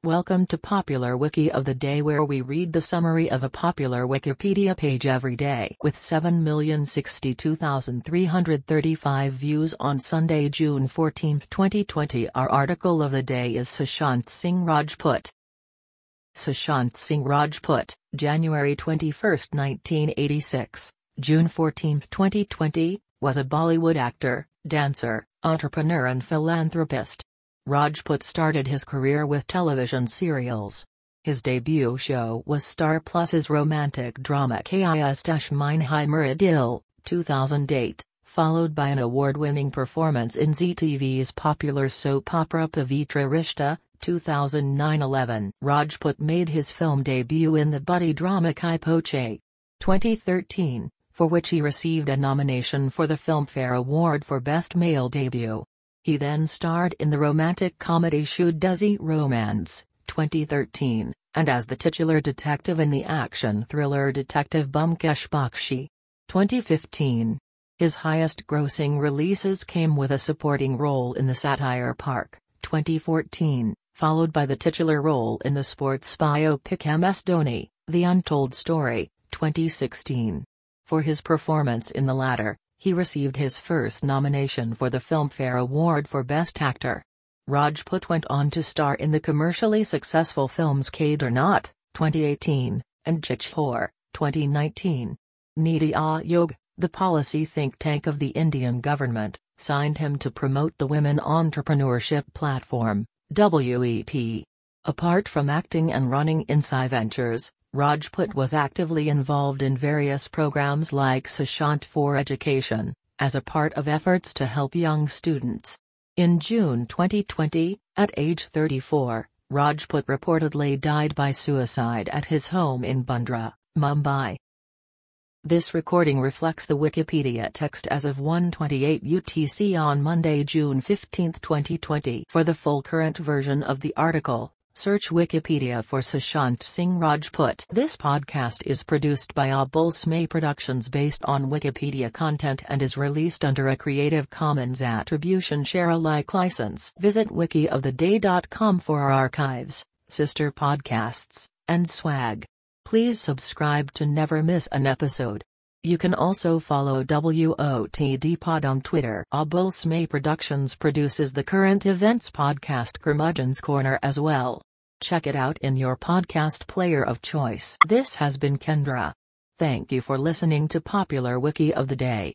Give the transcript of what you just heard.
Welcome to Popular Wiki of the Day, where we read the summary of a popular Wikipedia page every day. With 7,062,335 views on Sunday, June 14, 2020, our article of the day is Sushant Singh Rajput. Sushant Singh Rajput, January 21, 1986, June 14, 2020, was a Bollywood actor, dancer, entrepreneur and philanthropist. Rajput started his career with television serials. His debut show was Star Plus's romantic drama Kis-Mine Hai Mera Dil, 2008, followed by an award-winning performance in Zee TV's popular soap opera Pavitra Rishta, 2009-11. Rajput made his film debut in the buddy drama Kai Poche, 2013, for which he received a nomination for the Filmfare Award for Best Male Debut. He then starred in the romantic comedy Shudhazi Romance, 2013, and as the titular detective in the action thriller Detective Bhumkesh Bakshi, 2015. His highest-grossing releases came with a supporting role in the satire Park, 2014, followed by the titular role in the sports biopic MS Dhoni, The Untold Story, 2016. For his performance in the latter, he received his first nomination for the Filmfare Award for Best Actor. Rajput went on to star in the commercially successful films Kedarnath, 2018, and Chichhor, 2019. Niti Aayog, the policy think tank of the Indian government, signed him to promote the Women Entrepreneurship Platform, WEP. Apart from acting and running Insci Ventures, Rajput was actively involved in various programs like Sushant for Education, as a part of efforts to help young students. In June 2020, at age 34, Rajput reportedly died by suicide at his home in Bandra, Mumbai. This recording reflects the Wikipedia text as of 1:28 UTC on Monday, June 15, 2020. For the full current version of the article, search Wikipedia for Sushant Singh Rajput. This podcast is produced by Abul Smay Productions based on Wikipedia content and is released under a Creative Commons Attribution Share Alike license. Visit wikioftheday.com for our archives, sister podcasts, and swag. Please subscribe to never miss an episode. You can also follow WOTD Pod on Twitter. Abul Smay Productions produces the current events podcast Curmudgeon's Corner as well. Check it out in your podcast player of choice. This has been Kendra. Thank you for listening to Popular Wiki of the Day.